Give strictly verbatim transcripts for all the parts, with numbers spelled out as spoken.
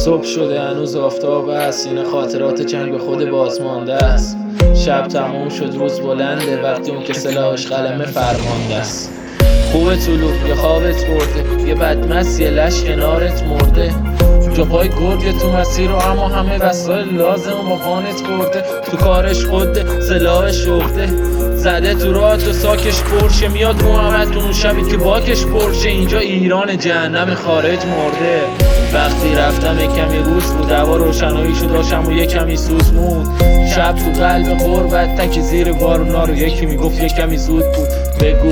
صبح شده هنوز آفتاب است، این خاطرات جنگ به خود بازمانده است. شب تموم شد روز بلنده، وقتی اون که سلاحش قلمه فرمانده است. خوب طلوع یه خوابت برده، یه بدمست یه لش کنارت مرده. جو پای گرگ تو مسیر رو اما همه وسایل لازم با خانت برده. تو کارش خوده سلاحش شخته، زده تو راه تو ساکش پرشه. میاد محمد تو اون شبی که باکش پرشه. اینجا ایران جهنم خارج مرده. وقتی رفتم یک کمی روز بود، هوا روشناییشو داشتم و یک کمی سوز مود. شب تو قلب غربت تک زیر بارونا رو یکی میگفت یک کمی زود بود. بگو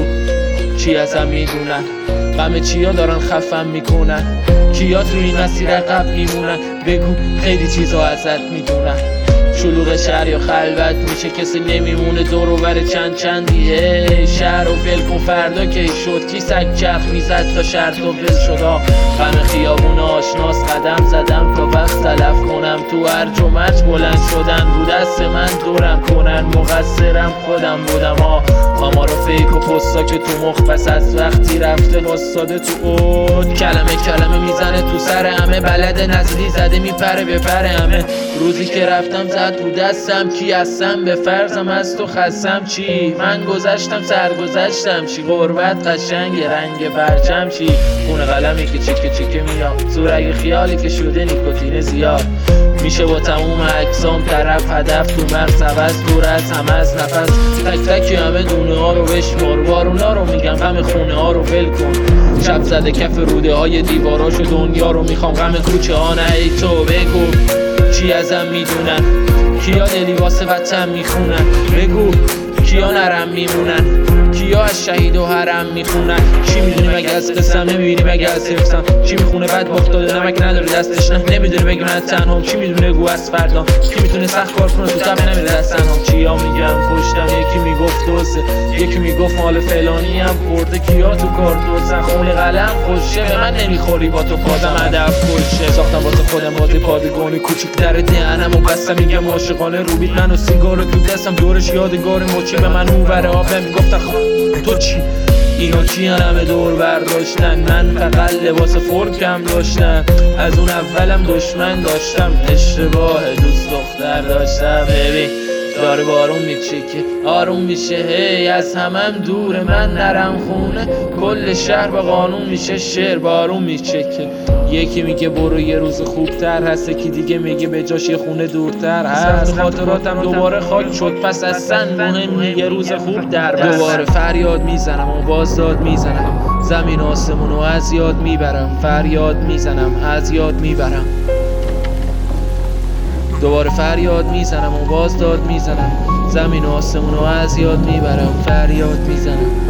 چی ازم میدونن، غم چیا دارن خفم میکنن، کیا تو این مسیر عقب میمونن. بگو خیلی چیزا ازت میدونن. شلوغ شهر یا خلوت میشه، کسی نمیمونه دور و بر چند چندیه. شهر و ول کن فردا کی شد، کی سگ چرخ میزد تا شهر تو ول شدا. غم خیابون آشناس قدم زدم تا وقت تلف کنم. تو هرج و مرج بلند شدن رو دست من دورم کنن. مقصرم خودم بودم ها، ما رو فیک و پستا که تو مخ بس از وقتی رفته باستاده تو اود. کلمه کلمه میزنه تو سر همه، بلد نزدی زده میپره به پر همه. روزی که رفتم زد رو دستم، کی هستم به فرضم از تو خستم. چی من گذشتم سرگذشتم چی، غربت قشنگ رنگ پرچم چی. خون قلمی که چکه چکه میاد، سورگ خیالی که شده نیکوتین زیاد. میشه با تموم اجسام طرف هدف تو مغز عوض، دور از همه از نفس. تک تک همه دونه ها رو بشمار، بارونا رو میگم غم خونه ها رو ول کن. شب زده کف روده های دیواراشو دنیا رو میخوام، غم کوچه ها نه ای تو. بگو چی ازم میدونن، کیا دلی واسه وطن میخونن. بگو کیا نرم میمونن، کیا از شهید و حرم میخونن. چی میدونی مگه از قصم، نمیبینی مگه از حفظم. چی میخونه بد باخت داده نمک نداره دستش نه. نمیدونه بگه من تنهام، چی میدونه گو از فردام. کی میتونه سخت کار کنه تو تبه نمیره دست تنهام. چیا میگم پشتم، یکی میگفت دوسته، یکی میگفت مال فلانی هم خورده. کیا تو کار دوزن خون قلم خوشه، به من نمیخوری با تو پادم هدف کشه. ساختم واسه خودم بازی پادگانی کوچیک در دهنم و بستم میگم عاشقانه رو بیت من و سیگار تو دستم دورش یادگار مچی. به من اون ور آب نمیگفتن تو چی، اینا چی همه دور برداشتن. من فقط لباس فولکم داشتم، از اون اولم دشمن داشتم. اشتباه دوست دختر داشتم. ببین داره بارون میچکه آروم میشه، هی از همم دوره من نرم خونه. کل شهر با قانون میشه شعر بارون میچکه. یکی میگه برو یه روز خوبتر هست، یکی دیگه میگه به جاش یه خونه دورتر هست. خاطراتم دوباره خاک شد پس از سن مهم یه روز خوب در بست. دوباره فریاد میزنم و بازداد میزنم، زمین آسمونو از یاد میبرم. فریاد میزنم از یاد میبرم. دوباره فریاد میزنم و بازداد میزنم، زمین آسمونو از یاد میبرم. فریاد میزنم.